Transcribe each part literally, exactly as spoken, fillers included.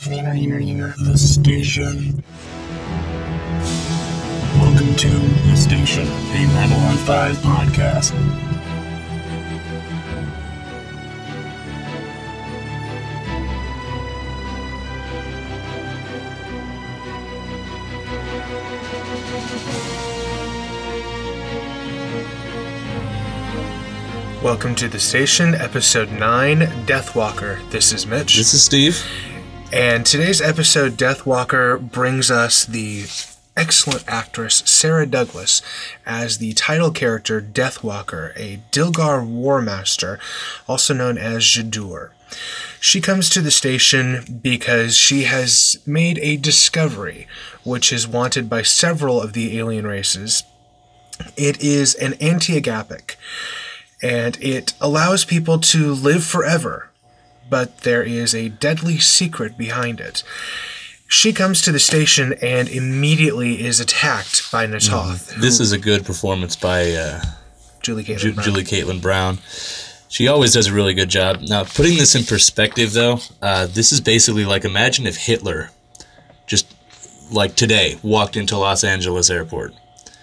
The station. Welcome to The Station, a Babylon five podcast. Welcome to The Station, Episode nine, Deathwalker. This is Mitch. This is Steve. And today's episode, Deathwalker, brings us the excellent actress Sarah Douglas as the title character Deathwalker, a Dilgar War Master, also known as Jadur. She comes to the station because she has made a discovery, which is wanted by several of the alien races. It is an anti-agapic, and it allows people to live forever. But there is a deadly secret behind it. She comes to the station and immediately is attacked by Na'Toth. Mm-hmm. This is a good performance by uh, Julie Caitlin Ju- Brown. Julie Caitlin Brown. She always does a really good job. Now, putting this in perspective, though, uh, this is basically like, imagine if Hitler, just like today, walked into Los Angeles airport.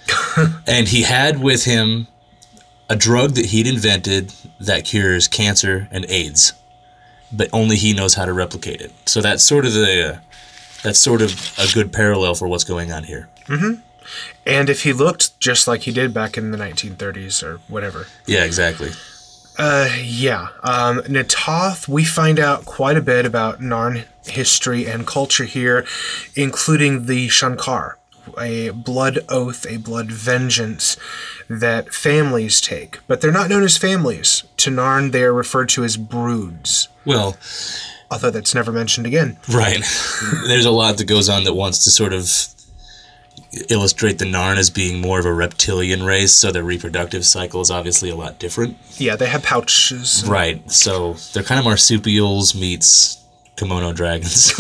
And he had with him a drug that he'd invented that cures cancer and AIDS. But only he knows how to replicate it. So that's sort of the, uh, that's sort of a good parallel for what's going on here. Mm-hmm. And if he looked just like he did back in the nineteen thirties or whatever. Yeah, exactly. Uh, yeah. Um, Na'Toth, we find out quite a bit about Narn history and culture here, including the Shankar, a blood oath, a blood vengeance that families take. But they're not known as families. To Narn, they are referred to as broods. Well, although that's never mentioned again. Right. There's a lot that goes on that wants to sort of illustrate the Narn as being more of a reptilian race, so their reproductive cycle is obviously a lot different. Yeah, they have pouches. Right. So they're kind of marsupials meets kimono dragons.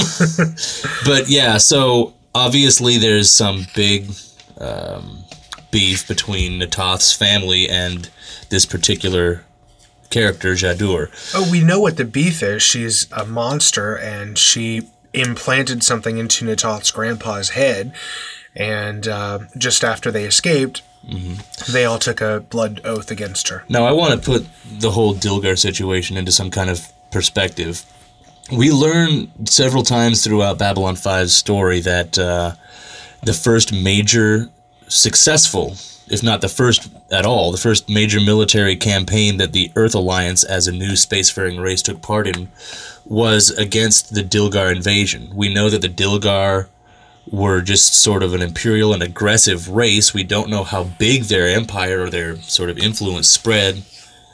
But yeah, so obviously there's some big um, beef between Na'Toth's family and this particular character, Jadur. Oh, we know what the beef is. She's a monster, and she implanted something into Na'Toth's grandpa's head, and uh, just after they escaped, mm-hmm. they all took a blood oath against her. Now, I want to put the whole Dilgar situation into some kind of perspective. We learn several times throughout Babylon five's story that uh, the first major successful, if not the first at all, the first major military campaign that the Earth Alliance as a new spacefaring race took part in was against the Dilgar invasion. We know that the Dilgar were just sort of an imperial and aggressive race. We don't know how big their empire or their sort of influence spread,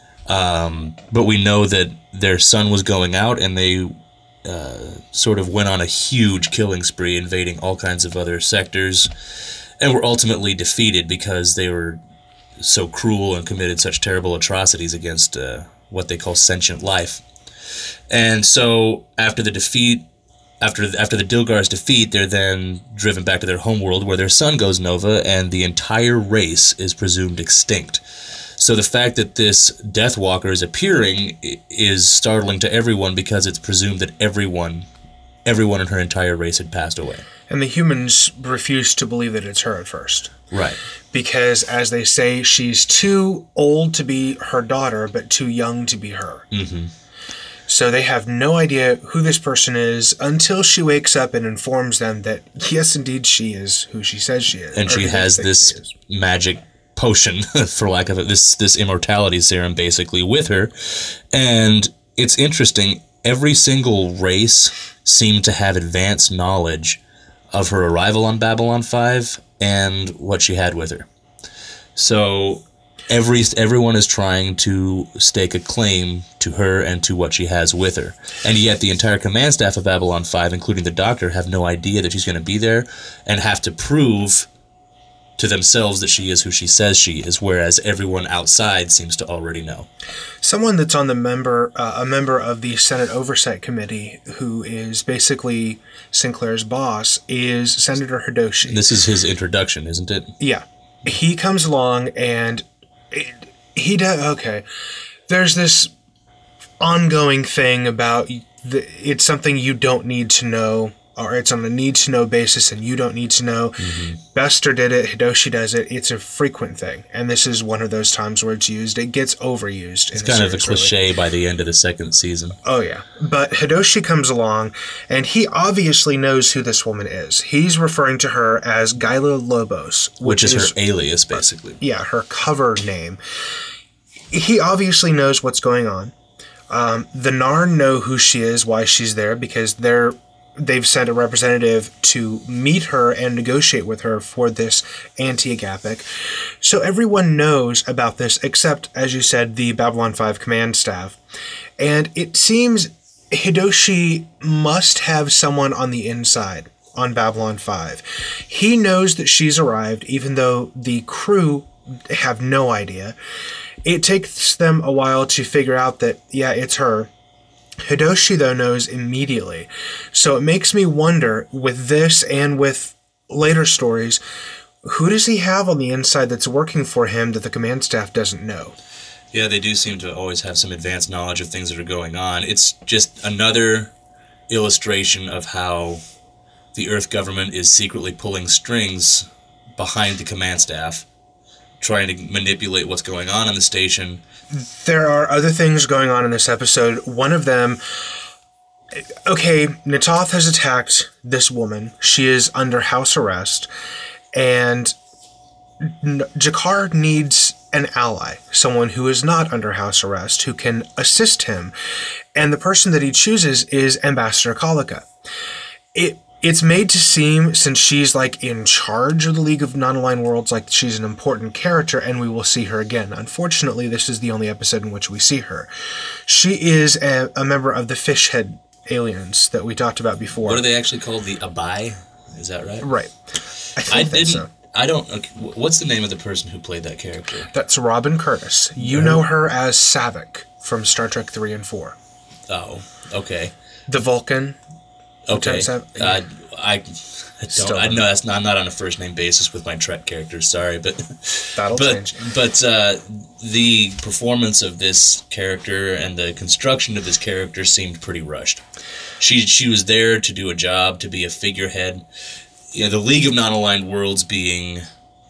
um, but we know that their sun was going out, and they uh, sort of went on a huge killing spree, invading all kinds of other sectors, and were ultimately defeated because they were so cruel and committed such terrible atrocities against uh, what they call sentient life. And so after the defeat, after after the Dilgar's defeat, they're then driven back to their homeworld where their sun goes nova and the entire race is presumed extinct. So the fact that this Deathwalker is appearing is startling to everyone because it's presumed that everyone, everyone in her entire race had passed away. And the humans refuse to believe that it's her at first. Right. Because, as they say, she's too old to be her daughter, but too young to be her. Mm-hmm. So they have no idea who this person is until she wakes up and informs them that, yes, indeed, she is who she says she is. And she has this magic potion, for lack of it, this, this immortality serum, basically, with her. And it's interesting, every single race seemed to have advanced knowledge of her arrival on Babylon five and what she had with her. So every everyone is trying to stake a claim to her and to what she has with her. And yet the entire command staff of Babylon five, including the Doctor, have no idea that she's going to be there and have to prove to themselves that she is who she says she is, whereas everyone outside seems to already know. Someone that's on the member, uh, a member of the Senate Oversight Committee, who is basically Sinclair's boss, is Senator Hidoshi. This is his introduction, isn't it? Yeah. He comes along and it, he does, okay, there's this ongoing thing about the, it's something you don't need to know, or it's on a need-to-know basis and you don't need to know. Mm-hmm. Bester did it. Hidoshi does it. It's a frequent thing. And this is one of those times where it's used. It gets overused. It's kind of a cliche really. By the end of the second season. Oh, yeah. But Hidoshi comes along, and he obviously knows who this woman is. He's referring to her as Gaila Lobos. Which, which is, is her alias, basically. Uh, yeah, her cover name. He obviously knows what's going on. Um, the Narn know who she is, why she's there, because they're they've sent a representative to meet her and negotiate with her for this anti-agapic. So everyone knows about this except, as you said, the Babylon five command staff. And it seems Hidoshi must have someone on the inside on Babylon five. He knows that she's arrived, even though the crew have no idea. It takes them a while to figure out that, yeah, it's her. Hidoshi, though, knows immediately. So it makes me wonder, with this and with later stories, who does he have on the inside that's working for him that the command staff doesn't know? Yeah, they do seem to always have some advanced knowledge of things that are going on. It's just another illustration of how the Earth government is secretly pulling strings behind the command staff, trying to manipulate what's going on in the station. There are other things going on in this episode. One of them, okay, Na'Toth has attacked this woman. She is under house arrest, and G'Kar needs an ally, someone who is not under house arrest, who can assist him. And the person that he chooses is Ambassador Colica. It It's made to seem, since she's like in charge of the League of Non-Aligned Worlds, like she's an important character, and we will see her again. Unfortunately, this is the only episode in which we see her. She is a, a member of the Fishhead aliens that we talked about before. What are they actually called? The Abai? Is that right? Right. I think I that's didn't. so. I don't. Okay, what's the name of the person who played that character? That's Robin Curtis. You know her as Saavik from Star Trek three and four. Oh, okay. The Vulcan. Okay. Uh, I, I don't. I know that's not. I'm not on a first name basis with my Trek characters. Sorry, but that'll but, change. But uh, the performance of this character and the construction of this character seemed pretty rushed. She she was there to do a job, to be a figurehead. You know, the League of Non-Aligned Worlds being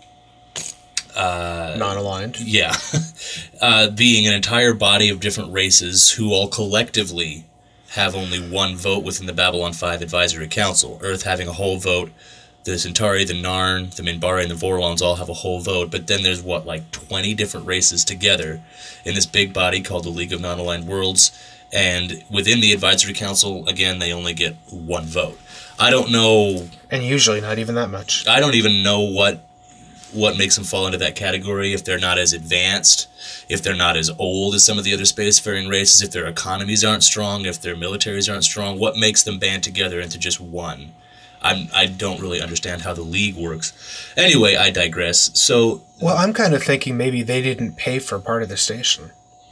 uh, non-aligned. Yeah, uh, being an entire body of different races who all collectively have only one vote within the Babylon five Advisory Council. Earth having a whole vote, the Centauri, the Narn, the Minbari, and the Vorlons all have a whole vote, but then there's, what, like twenty different races together in this big body called the League of Non-Aligned Worlds, and within the Advisory Council, again, they only get one vote. I don't know... And usually not even that much. I don't even know what what makes them fall into that category, if they're not as advanced, if they're not as old as some of the other spacefaring races, if their economies aren't strong, if their militaries aren't strong, what makes them band together into just one? I'm, I don't really understand how the League works. Anyway, I digress. So, well, I'm kind of thinking maybe they didn't pay for part of the station.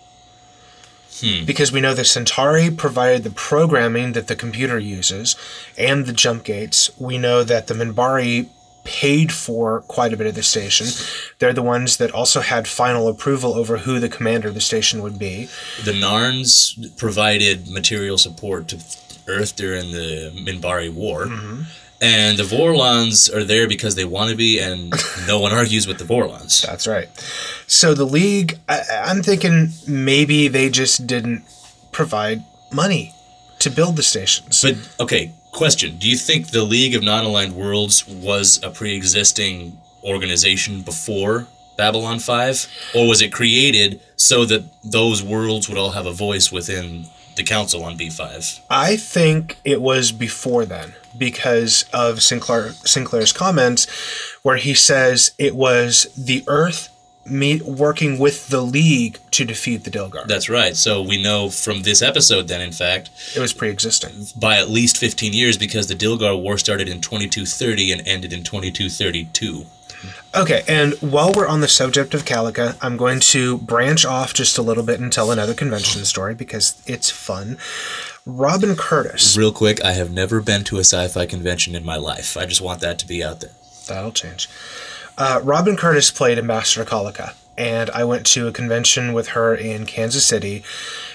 Hmm. Because we know the Centauri provided the programming that the computer uses and the jump gates. We know that the Minbari paid for quite a bit of the station. They're the ones that also had final approval over who the commander of the station would be. The Narns provided material support to Earth during the Minbari War. Mm-hmm. And the Vorlons are there because they want to be, and no one argues with the Vorlons. That's right. So the League, I, I'm thinking maybe they just didn't provide money to build the stations. But, okay, question. Do you think the League of Non-Aligned Worlds was a pre-existing organization before Babylon five? Or was it created so that those worlds would all have a voice within the council on B five? I think it was before then, because of Sinclair Sinclair's comments where he says it was the Earth meet, working with the League to defeat the Dilgar. That's right. So we know from this episode then, in fact, it was pre-existing. By at least fifteen years, because the Dilgar War started in twenty-two thirty and ended in twenty-two thirty-two. Okay, and while we're on the subject of Calica, I'm going to branch off just a little bit and tell another convention story because it's fun. Robin Curtis. Real quick, I have never been to a sci-fi convention in my life. I just want that to be out there. That'll change. Uh, Robin Curtis played Ambassador Colica, and I went to a convention with her in Kansas City.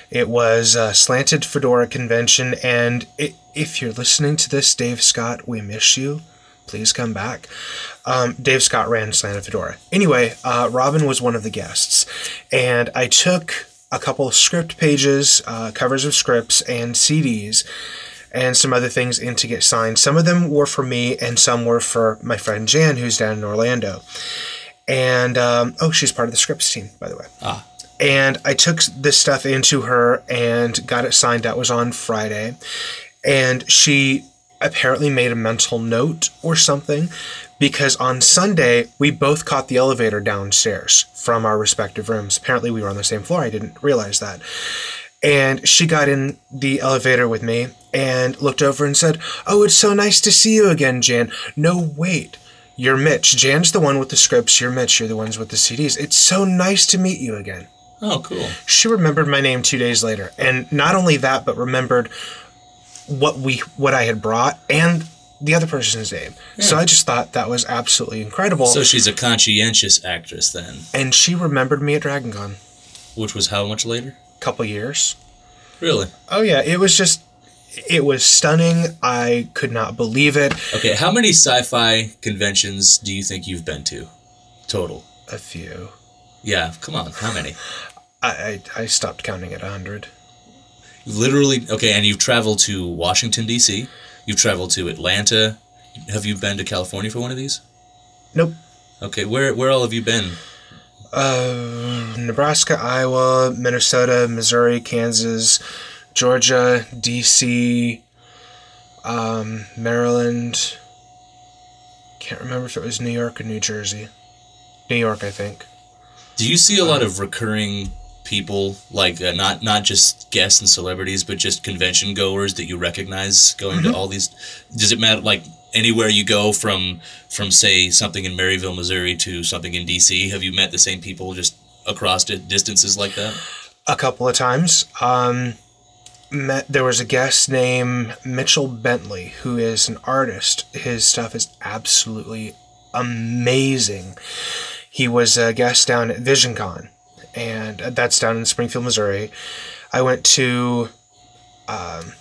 It was a Slanted Fedora convention, and it, if you're listening to this, Dave Scott, we miss you. Please come back. Um, Dave Scott ran Slanted Fedora. Anyway, uh, Robin was one of the guests, and I took a couple of script pages, uh, covers of scripts, and C Ds, and some other things in to get signed. Some of them were for me, and some were for my friend Jan, who's down in Orlando. And, um, oh, she's part of the scripts team, by the way. Ah. And I took this stuff into her and got it signed. That was on Friday. And she apparently made a mental note or something, because on Sunday, we both caught the elevator downstairs from our respective rooms. Apparently, we were on the same floor. I didn't realize that. And she got in the elevator with me and looked over and said, "Oh, it's so nice to see you again, Jan." "No, wait. You're Mitch. Jan's the one with the scripts. You're Mitch. You're the ones with the C Ds. It's so nice to meet you again." Oh, cool. She remembered my name two days later. And not only that, but remembered what we what I had brought and the other person's name. Yeah. So I just thought that was absolutely incredible. So she's a conscientious actress then. And she remembered me at DragonCon. Which was how much later? Couple years. Really? Oh, yeah. It was just, it was stunning. I could not believe it. Okay, how many sci-fi conventions do you think you've been to? Total. A few. Yeah, come on. How many? I, I, I stopped counting at a hundred. Literally, okay, and you've traveled to Washington, D C You've traveled to Atlanta. Have you been to California for one of these? Nope. Okay, where where all have you been? Uh, Nebraska, Iowa, Minnesota, Missouri, Kansas, Georgia, D C, um, Maryland. Can't remember if it was New York or New Jersey. New York, I think. Do you see a lot of recurring people, like uh, not not just guests and celebrities, but just convention goers that you recognize going mm-hmm. to all these? Does it matter, like, anywhere you go from, from say, something in Maryville, Missouri to something in D C, have you met the same people just across distances like that? A couple of times. Um, met, there was a guest named Mitchell Bentley, who is an artist. His stuff is absolutely amazing. He was a guest down at VisionCon, and that's down in Springfield, Missouri. I went to um,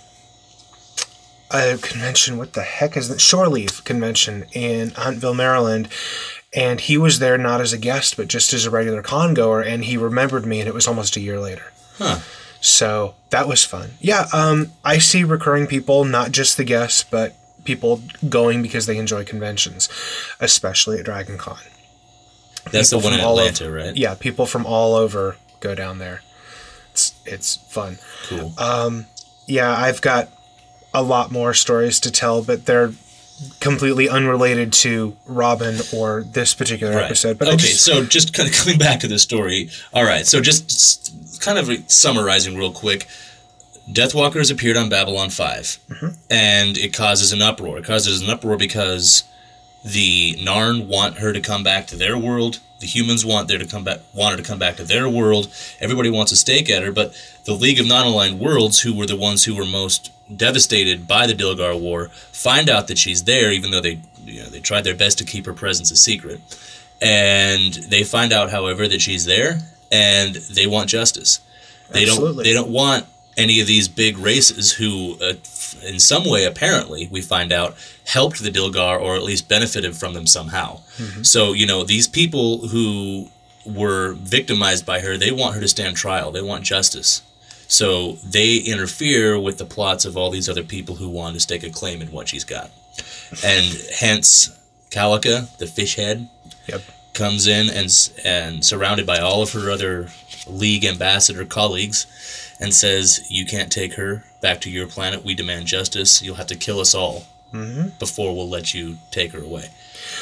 a convention, what the heck is that? Shore Leave Convention in Huntsville, Maryland, and he was there not as a guest, but just as a regular con goer, and he remembered me, and it was almost a year later. Huh. So that was fun. Yeah, um, I see recurring people, not just the guests, but people going because they enjoy conventions, especially at DragonCon. That's people the one in Atlanta, over, right? Yeah, people from all over go down there. It's it's fun. Cool. Um, yeah, I've got a lot more stories to tell, but they're completely unrelated to Robin or this particular right. episode. But okay, just, so just kind of coming back to the story. All right, so just kind of summarizing real quick. Deathwalker has appeared on Babylon five, mm-hmm. and it causes an uproar. It causes an uproar because the Narn want her to come back to their world. The humans want there to come back, want her to come back to their world. Everybody wants a stake at her, but the League of Non-Aligned Worlds, who were the ones who were most devastated by the Dilgar War, find out that she's there, even though they, you know, they tried their best to keep her presence a secret. And they find out, however, that she's there, and they want justice. They Absolutely. don't. They don't want any of these big races who, uh, in some way, apparently, we find out, helped the Dilgar or at least benefited from them somehow. Mm-hmm. So, you know, these people who were victimized by her, they want her to stand trial. They want justice. So they interfere with the plots of all these other people who want to stake a claim in what she's got. And hence, Calica, the fish head, yep. comes in and, and surrounded by all of her other League ambassador colleagues, and says, you can't take her back to your planet. We demand justice. You'll have to kill us all mm-hmm. before we'll let you take her away.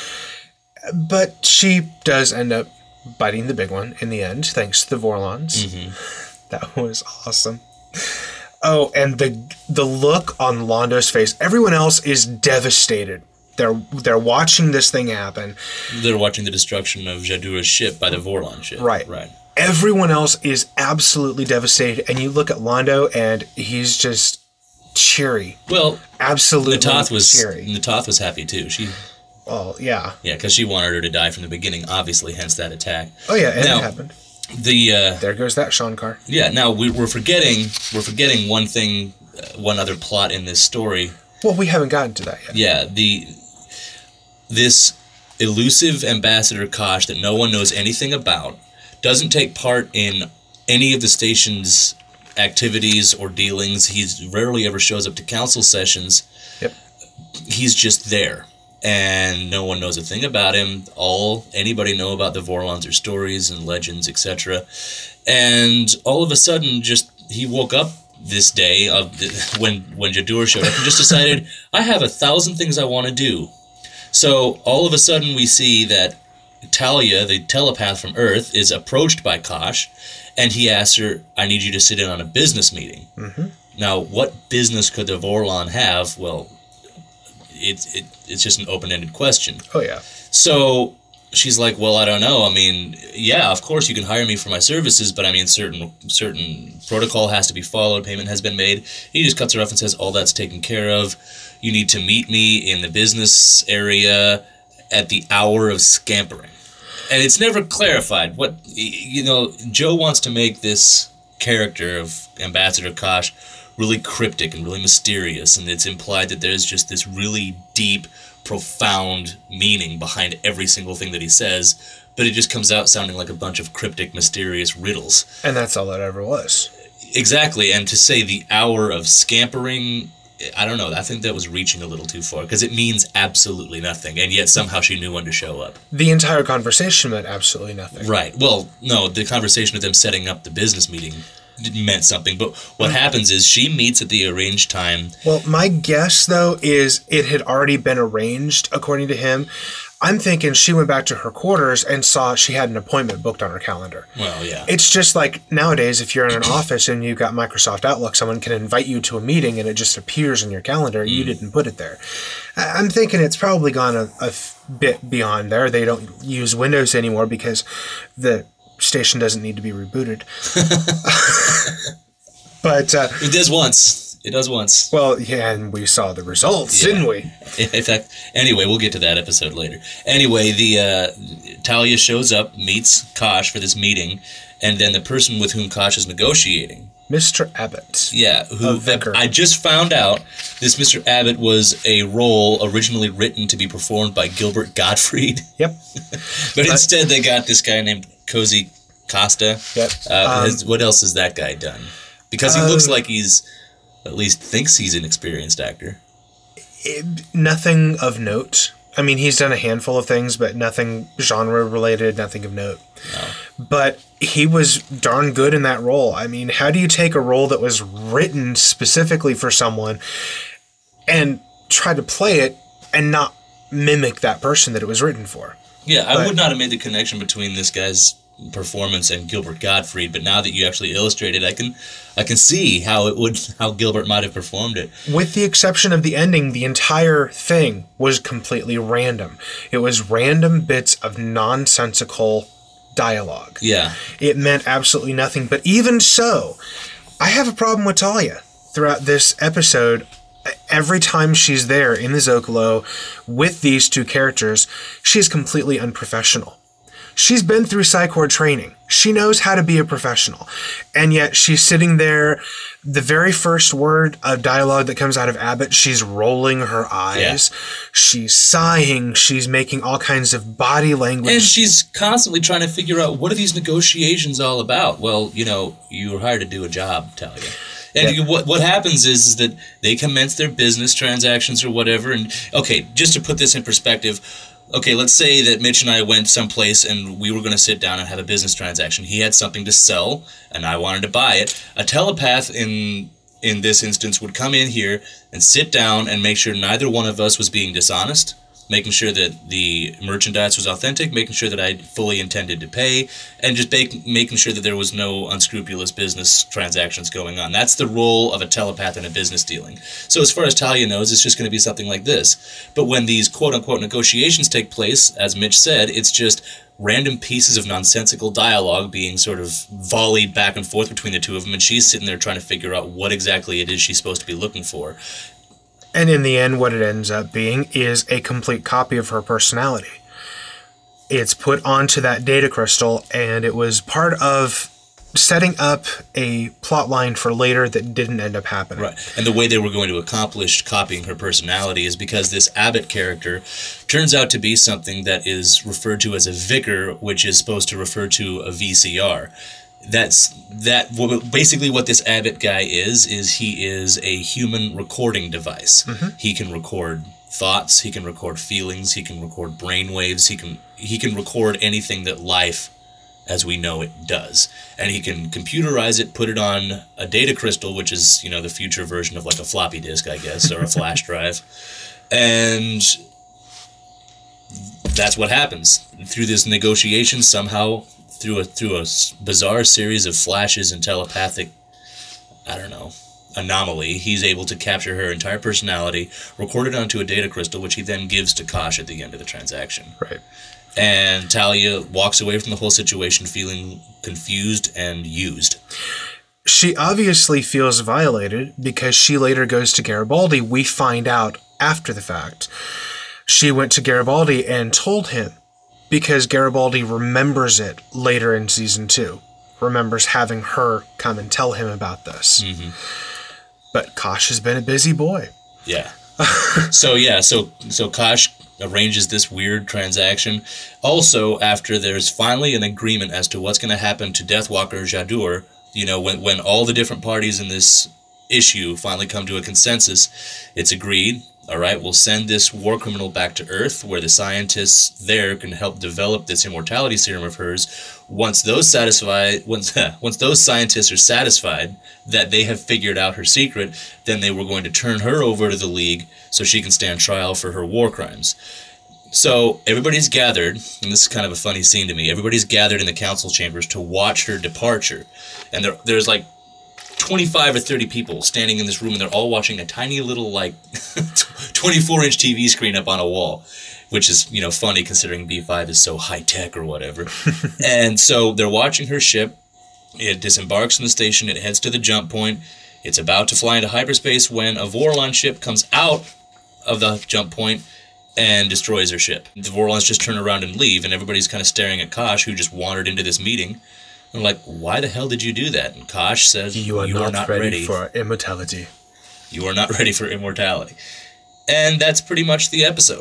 But she does end up biting the big one in the end, thanks to the Vorlons. Mm-hmm. That was awesome. Oh, and the the look on Londo's face. Everyone else is devastated. They're they're watching this thing happen. They're watching the destruction of Jadura's ship by the Vorlon ship. Right. Right. Everyone else is absolutely devastated, and you look at Londo, and he's just cheery. Well, absolutely Natoth was cheery. Natoth was happy too. She, oh yeah, yeah, because she wanted her to die from the beginning. Obviously, hence that attack. Oh yeah, and now, it happened. The uh, There goes that Shankar. yeah. Now we, we're forgetting we're forgetting one thing, uh, one other plot in this story. Well, we haven't gotten to that yet. Yeah, the this elusive Ambassador Kosh that no one knows anything about doesn't take part in any of the station's activities or dealings. He rarely ever shows up to council sessions. Yep. He's just there, and no one knows a thing about him. All anybody know about the Vorlons are stories and legends, et cetera. And all of a sudden, just he woke up this day of the, when when Jadur showed up and just decided, I have a thousand things I want to do. So all of a sudden, we see that Talia, the telepath from Earth, is approached by Kosh, and he asks her, I need you to sit in on a business meeting. Mm-hmm. Now, what business could the Vorlon have? Well, it, it, it's just an open-ended question. Oh, yeah. So she's like, well, I don't know. I mean, yeah, of course you can hire me for my services, but I mean, certain certain protocol has to be followed, payment has been made. He just cuts her off and says, all that's taken care of. You need to meet me in the business area at the hour of scampering. And it's never clarified what, you know, Joe wants to make this character of Ambassador Kosh really cryptic and really mysterious, and it's implied that there's just this really deep, profound meaning behind every single thing that he says, but it just comes out sounding like a bunch of cryptic, mysterious riddles. And that's all it ever was. Exactly, and to say the hour of scampering, I don't know, I think that was reaching a little too far, because it means absolutely nothing, and yet somehow she knew when to show up. The entire conversation meant absolutely nothing. Right, well, no, the conversation with them setting up the business meeting meant something, but what happens is she meets at the arranged time. Well, my guess, though, is it had already been arranged, according to him. I'm thinking she went back to her quarters and saw she had an appointment booked on her calendar. Well, yeah. It's just like nowadays, if you're in an office and you've got Microsoft Outlook, someone can invite you to a meeting and it just appears in your calendar. Mm. You didn't put it there. I'm thinking it's probably gone a, a bit beyond there. They don't use Windows anymore because the station doesn't need to be rebooted. But uh, it does once. It does once. Well, yeah, and we saw the results, yeah. didn't we? In fact, anyway, we'll get to that episode later. Anyway, the uh, Talia shows up, meets Kosh for this meeting, and then the person with whom Kosh is negotiating, Mister Abbott. Yeah, who I just found out this Mister Abbott was a role originally written to be performed by Gilbert Gottfried. Yep. But instead they got this guy named Cozy Costa. Yep. Uh, um, has, what else has that guy done? Because he uh, looks like he's, at least thinks he's an experienced actor. It, nothing of note. I mean, he's done a handful of things, but nothing genre-related, nothing of note. No. But he was darn good in that role. I mean, how do you take a role that was written specifically for someone and try to play it and not mimic that person that it was written for? Yeah, I but, would not have made the connection between this guy's performance and Gilbert Gottfried, but now that you actually illustrated, I can I can see how it would how Gilbert might have performed it. With the exception of the ending, the entire thing was completely random. It was random bits of nonsensical dialogue. Yeah. It meant absolutely nothing. But even so, I have a problem with Talia throughout this episode. Every time she's there in the Zocalo with these two characters, she's completely unprofessional. She's been through Psychor training. She knows how to be a professional. And yet she's sitting there, the very first word of dialogue that comes out of Abbott, she's rolling her eyes. Yeah. She's sighing. She's making all kinds of body language. And she's constantly trying to figure out, what are these negotiations all about? Well, you know, you were hired to do a job, Talia. And yep. what what happens is, is that they commence their business transactions or whatever. And, okay, just to put this in perspective, okay, let's say that Mitch and I went someplace and we were going to sit down and have a business transaction. He had something to sell, and I wanted to buy it. A telepath in in this instance would come in here and sit down and make sure neither one of us was being dishonest, making sure that the merchandise was authentic, making sure that I fully intended to pay, and just make, making sure that there was no unscrupulous business transactions going on. That's the role of a telepath in a business dealing. So as far as Talia knows, it's just going to be something like this. But when these quote-unquote negotiations take place, as Mitch said, it's just random pieces of nonsensical dialogue being sort of volleyed back and forth between the two of them, and she's sitting there trying to figure out what exactly it is she's supposed to be looking for. And in the end, what it ends up being is a complete copy of her personality. It's put onto that data crystal, and it was part of setting up a plot line for later that didn't end up happening. Right. And the way they were going to accomplish copying her personality is because this Abbott character turns out to be something that is referred to as a vicar, which is supposed to refer to a V C R. That's that. Basically, what this Abbott guy is is he is a human recording device. Mm-hmm. He can record thoughts. He can record feelings. He can record brain waves. He can he can record anything that life, as we know it, does. And he can computerize it, put it on a data crystal, which is, you know, the future version of like a floppy disk, I guess, or a flash drive. And that's what happens. Through this negotiation, somehow, through a through a bizarre series of flashes and telepathic, I don't know, anomaly, he's able to capture her entire personality, record it onto a data crystal, which he then gives to Kosh at the end of the transaction. Right. And Talia walks away from the whole situation feeling confused and used. She obviously feels violated because she later goes to Garibaldi. We find out after the fact. She went to Garibaldi and told him because Garibaldi remembers it later in season two. Remembers having her come and tell him about this. Mm-hmm. But Kosh has been a busy boy. Yeah. so, yeah, so so Kosh arranges this weird transaction. Also, after there's finally an agreement as to what's going to happen to Deathwalker Jadur, you know, when, when all the different parties in this issue finally come to a consensus, it's agreed, all right, we'll send this war criminal back to Earth where the scientists there can help develop this immortality serum of hers. Once those satisfied, once, once those scientists are satisfied that they have figured out her secret, then they were going to turn her over to the League so she can stand trial for her war crimes. So everybody's gathered, and this is kind of a funny scene to me, everybody's gathered in the council chambers to watch her departure. And there, there's like twenty-five or thirty people standing in this room, and they're all watching a tiny little, like, twenty-four inch T V screen up on a wall, which is, you know, funny considering B five is so high-tech or whatever. And so they're watching her ship. It disembarks from the station. It heads to the jump point. It's about to fly into hyperspace when a Vorlon ship comes out of the jump point and destroys her ship. The Vorlons just turn around and leave, and everybody's kind of staring at Kosh, who just wandered into this meeting. And like, why the hell did you do that? And Kosh says, you are, you not, are not ready, ready for immortality. You are not ready for immortality. And that's pretty much the episode.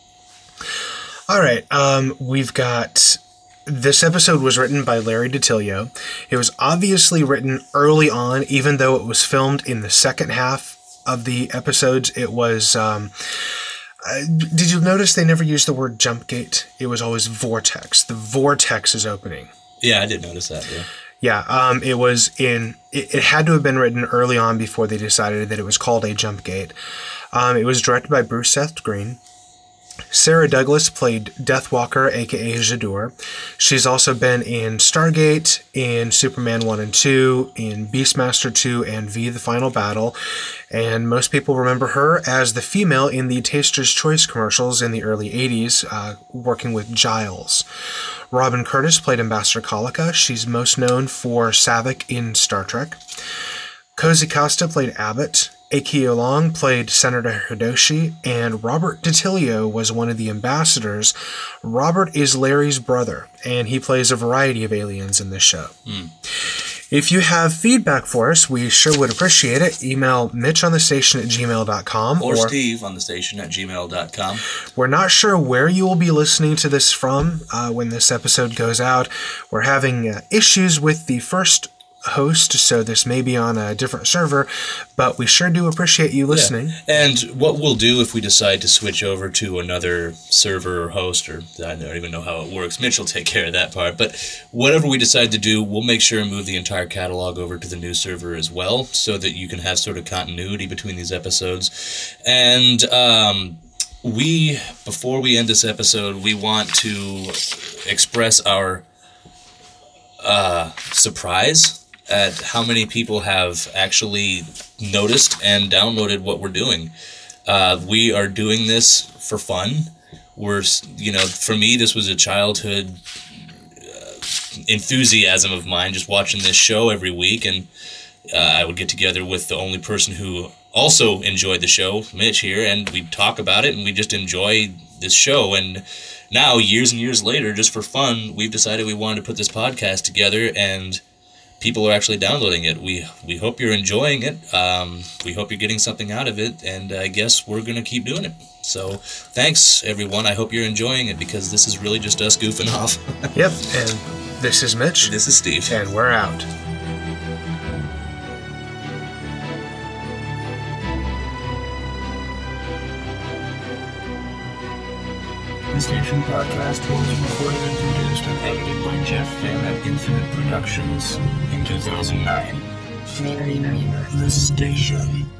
All right. Um, we've got... This episode was written by Larry DiTillio. It was obviously written early on, even though it was filmed in the second half of the episodes. It was... Um, uh, did you notice they never used the word jump gate? It was always vortex. The vortex is opening. Yeah, I did notice that, yeah. Yeah, um, it was in... It, it had to have been written early on before they decided that it was called a jump gate. Um, it was directed by Bruce Seth Green. Sarah Douglas played Deathwalker, a k a. Jadur. She's also been in Stargate, in Superman one and two, in Beastmaster two, and V, The Final Battle. And most people remember her as the female in the Taster's Choice commercials in the early eighties, uh, working with Giles. Robin Curtis played Ambassador Colica. She's most known for Saavik in Star Trek. Cozy Costa played Abbott. Akio Long played Senator Hidoshi, and Robert DiTillio was one of the ambassadors. Robert is Larry's brother, and he plays a variety of aliens in this show. Mm. If you have feedback for us, we sure would appreciate it. Email Mitch on the station at gmail dot com. Or, or Steve on the station at gmail dot com. We're not sure where you will be listening to this from uh, when this episode goes out. We're having uh, issues with the first host, so this may be on a different server, but we sure do appreciate you listening. Yeah. And what we'll do if we decide to switch over to another server or host, or I don't even know how it works, Mitch will take care of that part, but whatever we decide to do, we'll make sure and move the entire catalog over to the new server as well, so that you can have sort of continuity between these episodes. And um, we, before we end this episode, we want to express our uh, surprise at how many people have actually noticed and downloaded what we're doing. Uh, we are doing this for fun. We're, you know, for me, this was a childhood uh, enthusiasm of mine, just watching this show every week, and uh, I would get together with the only person who also enjoyed the show, Mitch here, and we talk about it, and we just enjoy this show. And now, years and years later, just for fun, we've decided we wanted to put this podcast together, and people are actually downloading it. We we hope you're enjoying it. Um, we hope you're getting something out of it, and I guess we're going to keep doing it. So thanks, everyone. I hope you're enjoying it, because this is really just us goofing off. Yep, and this is Mitch. This is Steve. And we're out. The Station Podcast was recorded and produced and edited by Jeff Finn at Infinite Productions in two thousand nine. The Station.